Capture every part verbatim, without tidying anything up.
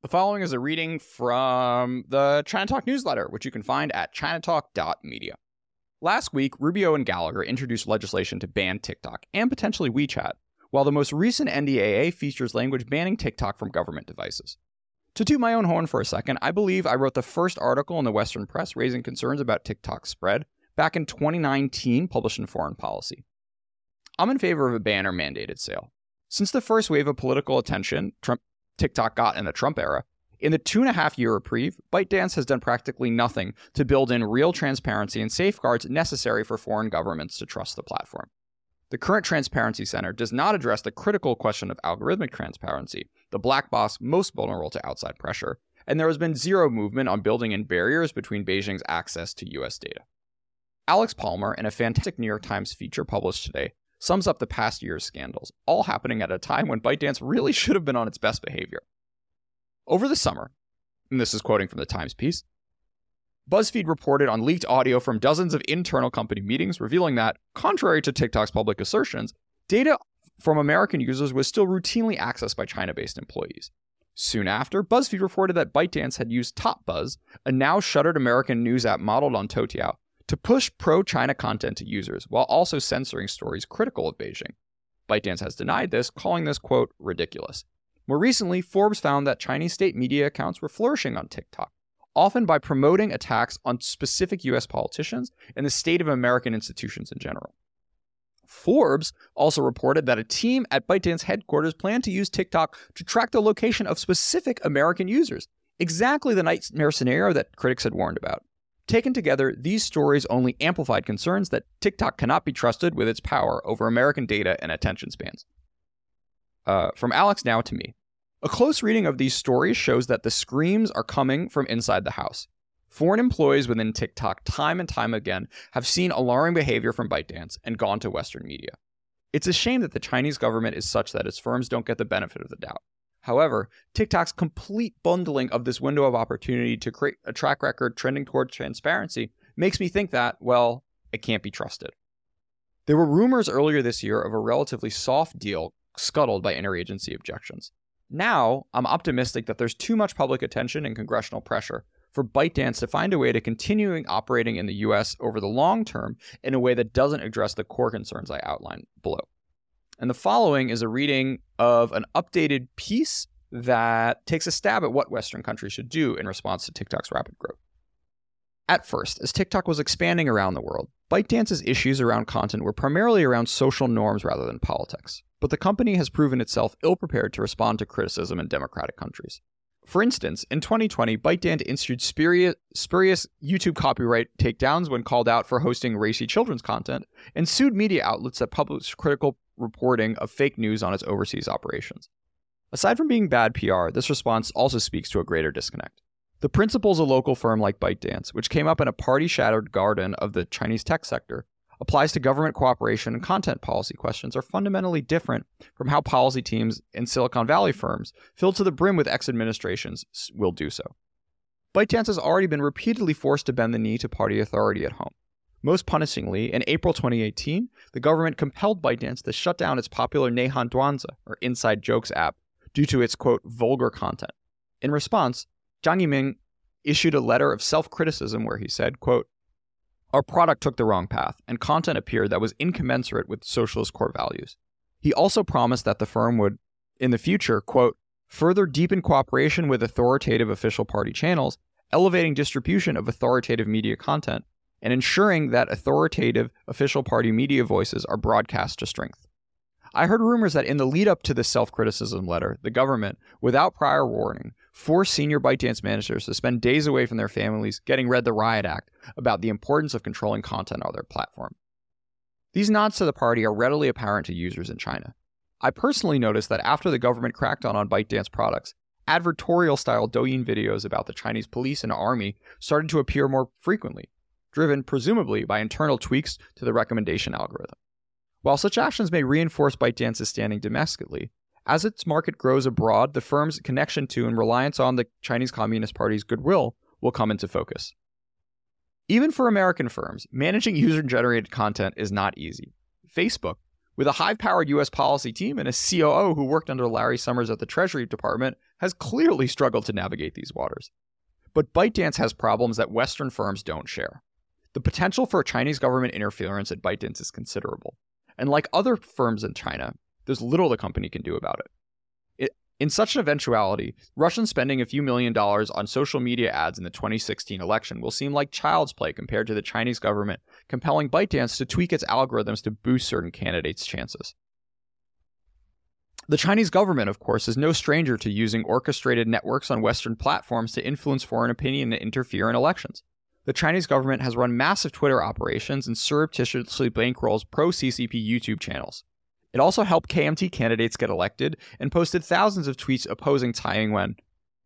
The following is a reading from the China Talk newsletter, which you can find at chinatalk dot media. Last week, Rubio and Gallagher introduced legislation to ban TikTok and potentially WeChat, while the most recent N D A A features language banning TikTok from government devices. To toot my own horn for a second, I believe I wrote the first article in the Western press raising concerns about TikTok's spread back in twenty nineteen, published in Foreign Policy. I'm in favor of a ban or mandated sale. Since the first wave of political attention Trump TikTok got in the Trump era, in the two and a half year reprieve, ByteDance has done practically nothing to build in real transparency and safeguards necessary for foreign governments to trust the platform. The current Transparency Center does not address the critical question of algorithmic transparency, the black box most vulnerable to outside pressure, and there has been zero movement on building in barriers between Beijing's access to U S data. Alex Palmer, in a fantastic New York Times feature published today, sums up the past year's scandals, all happening at a time when ByteDance really should have been on its best behavior. Over the summer, and this is quoting from the Times piece, BuzzFeed reported on leaked audio from dozens of internal company meetings revealing that, contrary to TikTok's public assertions, data from American users was still routinely accessed by China-based employees. Soon after, BuzzFeed reported that ByteDance had used TopBuzz, a now shuttered American news app modeled on Toutiao, to push pro-China content to users while also censoring stories critical of Beijing. ByteDance has denied this, calling this, quote, ridiculous. More recently, Forbes found that Chinese state media accounts were flourishing on TikTok, often by promoting attacks on specific U S politicians and the state of American institutions in general. Forbes also reported that a team at ByteDance headquarters planned to use TikTok to track the location of specific American users, exactly the nightmare scenario that critics had warned about. Taken together, these stories only amplified concerns that TikTok cannot be trusted with its power over American data and attention spans. Uh, from Alex now to me. A close reading of these stories shows that the screams are coming from inside the house. Foreign employees within TikTok time and time again have seen alarming behavior from ByteDance and gone to Western media. It's a shame that the Chinese government is such that its firms don't get the benefit of the doubt. However, TikTok's complete bundling of this window of opportunity to create a track record trending toward transparency makes me think that, well, it can't be trusted. There were rumors earlier this year of a relatively soft deal scuttled by interagency objections. Now, I'm optimistic that there's too much public attention and congressional pressure for ByteDance to find a way to continuing operating in the U S over the long term in a way that doesn't address the core concerns I outlined below. And the following is a reading of an updated piece that takes a stab at what Western countries should do in response to TikTok's rapid growth. At first, as TikTok was expanding around the world, ByteDance's issues around content were primarily around social norms rather than politics. But the company has proven itself ill-prepared to respond to criticism in democratic countries. For instance, in twenty twenty, ByteDance issued spurious, spurious YouTube copyright takedowns when called out for hosting racy children's content, and sued media outlets that published critical reporting of fake news on its overseas operations. Aside from being bad P R, this response also speaks to a greater disconnect. The principles a local firm like ByteDance, which came up in a party-shattered garden of the Chinese tech sector, applies to government cooperation and content policy questions are fundamentally different from how policy teams in Silicon Valley firms, filled to the brim with ex-administrations, will do so. ByteDance has already been repeatedly forced to bend the knee to party authority at home. Most punishingly, in April twenty eighteen, the government compelled ByteDance to shut down its popular Neihan Duanzi, or Inside Jokes app, due to its, quote, vulgar content. In response, Zhang Yiming issued a letter of self-criticism where he said, quote, our product took the wrong path, and content appeared that was incommensurate with socialist core values. He also promised that the firm would, in the future, quote, further deepen cooperation with authoritative official party channels, elevating distribution of authoritative media content, and ensuring that authoritative official party media voices are broadcast to strength. I heard rumors that in the lead-up to this self-criticism letter, the government, without prior warning, forced senior ByteDance managers to spend days away from their families getting read the Riot Act about the importance of controlling content on their platform. These nods to the party are readily apparent to users in China. I personally noticed that after the government cracked down on ByteDance products, advertorial-style Douyin videos about the Chinese police and army started to appear more frequently, driven presumably by internal tweaks to the recommendation algorithm. While such actions may reinforce ByteDance's standing domestically, as its market grows abroad, the firm's connection to and reliance on the Chinese Communist Party's goodwill will come into focus. Even for American firms, managing user-generated content is not easy. Facebook, with a high-powered U S policy team and a C O O who worked under Larry Summers at the Treasury Department, has clearly struggled to navigate these waters. But ByteDance has problems that Western firms don't share. The potential for Chinese government interference at ByteDance is considerable. And like other firms in China, there's little the company can do about it. it. In such an eventuality, Russian spending a few million dollars on social media ads in the twenty sixteen election will seem like child's play compared to the Chinese government compelling ByteDance to tweak its algorithms to boost certain candidates' chances. The Chinese government, of course, is no stranger to using orchestrated networks on Western platforms to influence foreign opinion and interfere in elections. The Chinese government has run massive Twitter operations and surreptitiously bankrolls pro-C C P YouTube channels. It also helped K M T candidates get elected and posted thousands of tweets opposing Tsai Ing-wen.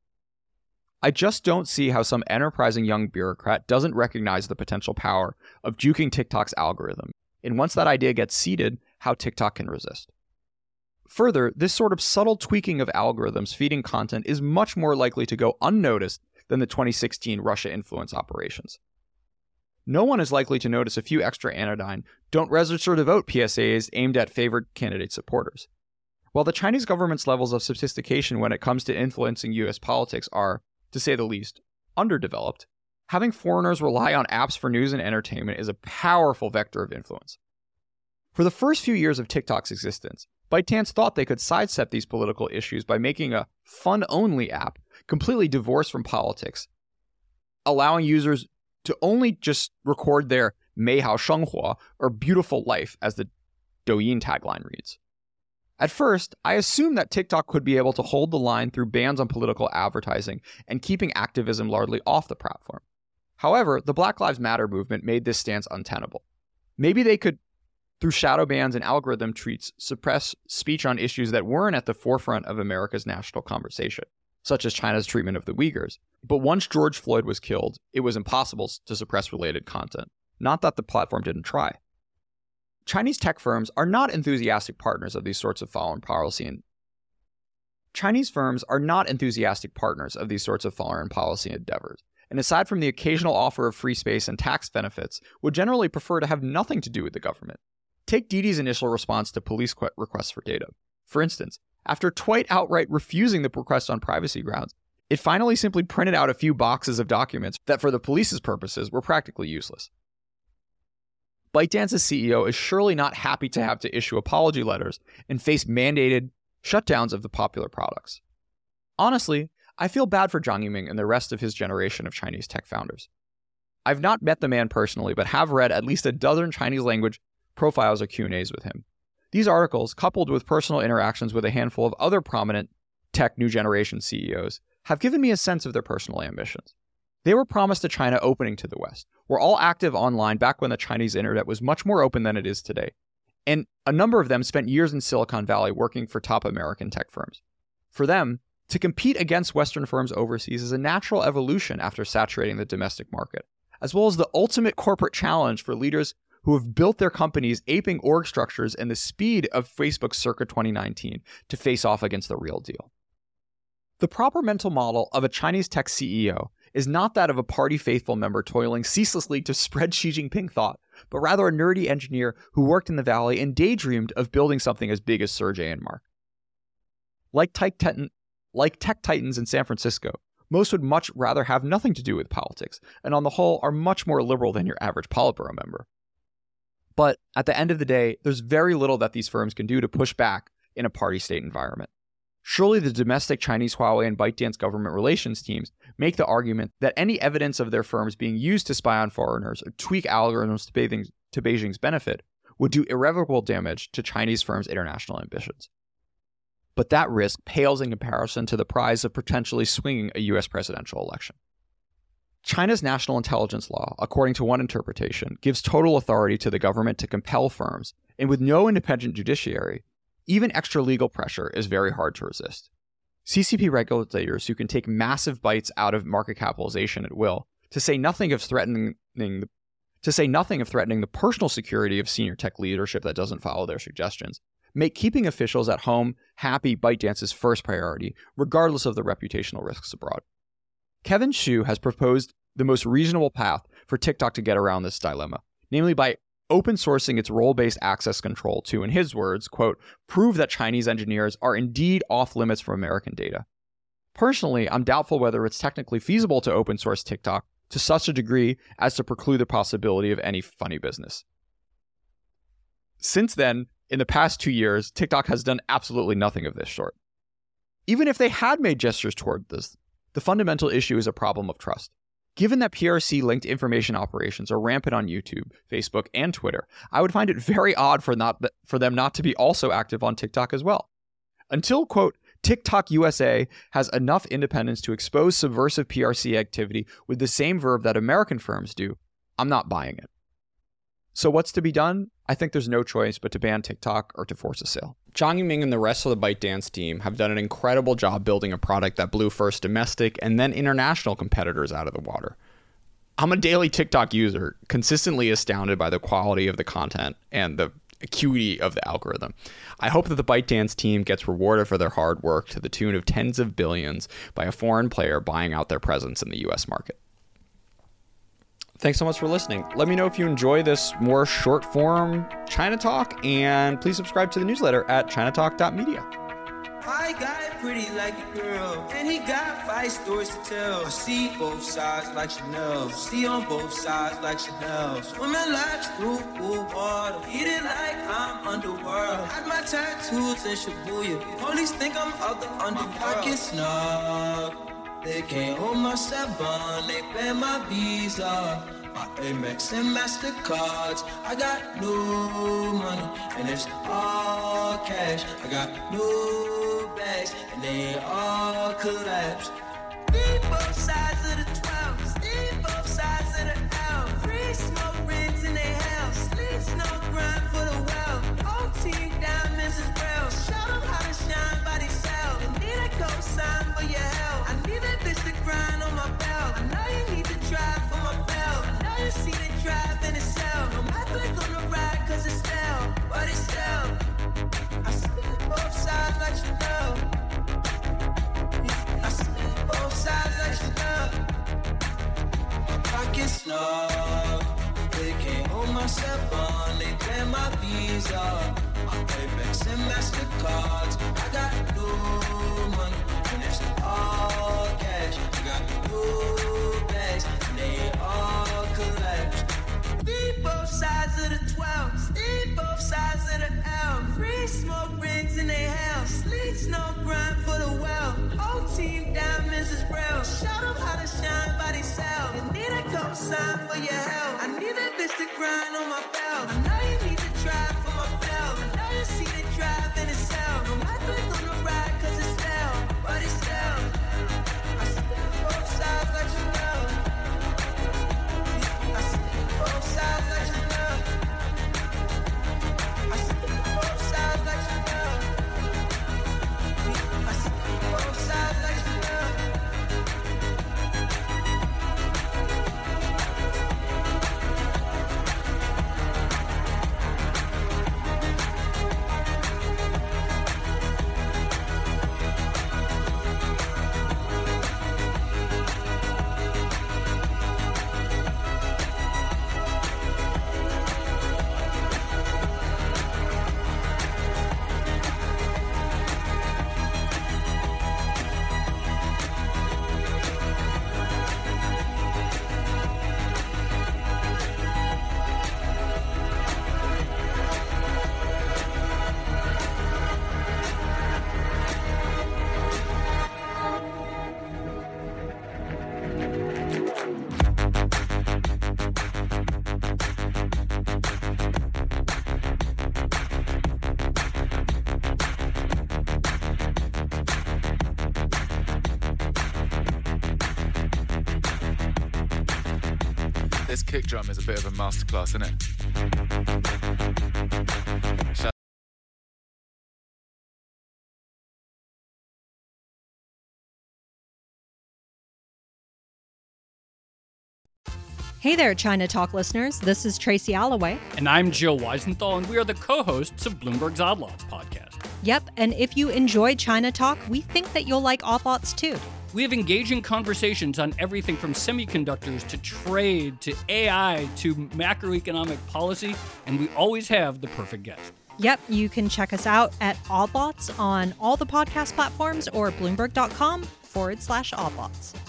I just don't see how some enterprising young bureaucrat doesn't recognize the potential power of juking TikTok's algorithm, and once that idea gets seeded, how TikTok can resist. Further, this sort of subtle tweaking of algorithms feeding content is much more likely to go unnoticed than the twenty sixteen Russia influence operations. No one is likely to notice a few extra anodyne, don't register to vote P S As aimed at favored candidate supporters. While the Chinese government's levels of sophistication when it comes to influencing U S politics are, to say the least, underdeveloped, having foreigners rely on apps for news and entertainment is a powerful vector of influence. For the first few years of TikTok's existence, ByteDance thought they could sidestep these political issues by making a fun-only app completely divorced from politics, allowing users to only just record their 美好生活 or beautiful life, as the Douyin tagline reads. At first, I assumed that TikTok could be able to hold the line through bans on political advertising and keeping activism largely off the platform. However, the Black Lives Matter movement made this stance untenable. Maybe they could, through shadow bans and algorithm tweaks, suppress speech on issues that weren't at the forefront of America's national conversation, such as China's treatment of the Uyghurs. But once George Floyd was killed, it was impossible to suppress related content. Not that the platform didn't try. Chinese tech firms are not enthusiastic partners of these sorts of foreign policy and Chinese firms are not enthusiastic partners of these sorts of foreign policy endeavors, and aside from the occasional offer of free space and tax benefits, would generally prefer to have nothing to do with the government. Take Didi's initial response to police requests for data. For instance, after Twite outright refusing the request on privacy grounds, it finally simply printed out a few boxes of documents that for the police's purposes were practically useless. ByteDance's C E O is surely not happy to have to issue apology letters and face mandated shutdowns of the popular products. Honestly, I feel bad for Zhang Yiming and the rest of his generation of Chinese tech founders. I've not met the man personally, but have read at least a dozen Chinese language profiles or Q and A's with him. These articles, coupled with personal interactions with a handful of other prominent tech new generation C E Os, have given me a sense of their personal ambitions. They were promised a China opening to the West, were all active online back when the Chinese internet was much more open than it is today, and a number of them spent years in Silicon Valley working for top American tech firms. For them, to compete against Western firms overseas is a natural evolution after saturating the domestic market, as well as the ultimate corporate challenge for leaders who have built their companies aping org structures and the speed of Facebook circa twenty nineteen to face off against the real deal. The proper mental model of a Chinese tech C E O is not that of a party faithful member toiling ceaselessly to spread Xi Jinping thought, but rather a nerdy engineer who worked in the Valley and daydreamed of building something as big as Sergey and Mark. Like tech, titan- like tech titans in San Francisco, most would much rather have nothing to do with politics, and on the whole are much more liberal than your average Politburo member. But at the end of the day, there's very little that these firms can do to push back in a party-state environment. Surely the domestic Chinese Huawei and ByteDance government relations teams make the argument that any evidence of their firms being used to spy on foreigners or tweak algorithms to, Beijing, to Beijing's benefit would do irrevocable damage to Chinese firms' international ambitions. But that risk pales in comparison to the prize of potentially swinging a U S presidential election. China's national intelligence law, according to one interpretation, gives total authority to the government to compel firms, and with no independent judiciary, even extra legal pressure is very hard to resist. C C P regulators who can take massive bites out of market capitalization at will, to say nothing of threatening the, to say nothing of threatening the personal security of senior tech leadership that doesn't follow their suggestions, make keeping officials at home happy ByteDance's first priority, regardless of the reputational risks abroad. Kevin Xu has proposed the most reasonable path for TikTok to get around this dilemma, namely by open sourcing its role-based access control to, in his words, quote, prove that Chinese engineers are indeed off limits from American data. Personally, I'm doubtful whether it's technically feasible to open source TikTok to such a degree as to preclude the possibility of any funny business. Since then, in the past two years, TikTok has done absolutely nothing of this sort. Even if they had made gestures toward this, the fundamental issue is a problem of trust. Given that P R C-linked information operations are rampant on YouTube, Facebook, and Twitter, I would find it very odd for not th- for them not to be also active on TikTok as well. Until, quote, TikTok U S A has enough independence to expose subversive P R C activity with the same verve that American firms do, I'm not buying it. So what's to be done? I think there's no choice but to ban TikTok or to force a sale. Zhang Yiming and the rest of the ByteDance team have done an incredible job building a product that blew first domestic and then international competitors out of the water. I'm a daily TikTok user, consistently astounded by the quality of the content and the acuity of the algorithm. I hope that the ByteDance team gets rewarded for their hard work to the tune of tens of billions by a foreign player buying out their presence in the U S market. Thanks so much for listening. Let me know if you enjoy this more short form China Talk, and please subscribe to the newsletter at china talk dot media. My guy pretty like a girl, and he got five stories to tell. I see both sides like Chanel, see on both sides like Chanel. Swimming laps through cool water, eating like I'm underworld. Had my tattoos in Shibuya, police think I'm out the underworld. My pocket's snug, they can't hold my seven, they pay my Visa. My Amex and MasterCards, I got no money, and it's all cash. I got no bags, and they all collapse. See both sides of the twelve, see both sides of the L. Free smoke rings in their house, sleep snow grind for the well. Whole team diamonds as well, show them how to shine by themselves. I need a cosign for your help, I need that bitch to grind on my belt. I know you need to drive for my belt. You see the drive in itself. No matter on the ride, cause it's stale, but it's stale. I see both sides like you know. I see both sides like you know. My pocket's snug, they can't hold my seven, they pay my Visa. My Amex and MasterCards, I got no money, and it's all cash. I got no bags, and they all collapse. See both sides of the twelve, see both sides of the L. Free smoke rings in their house, sleep snow grind for the well. Whole team diamonds as well, show them how to shine by themselves. You need a cosign for your help, I need that bitch to grind on my belt. I know you need to drive for my belt, I know you see the drive in itself. No matter on the ride, cause it's stale, but it's stale. I see both sides like you know. I see both sides like you know. I see both sides like you know. I see both sides like you know. This kick drum is a bit of a masterclass, isn't it? Shall Hey there, China Talk listeners. This is Tracy Alloway. And I'm Jill Weisenthal, and we are the co-hosts of Bloomberg's Odd Lots podcast. Yep, and if you enjoy China Talk, we think that you'll like Odd Lots too. We have engaging conversations on everything from semiconductors to trade to A I to macroeconomic policy, and we always have the perfect guest. Yep, you can check us out at Odd Lots on all the podcast platforms or Bloomberg dot com forward slash oddlots.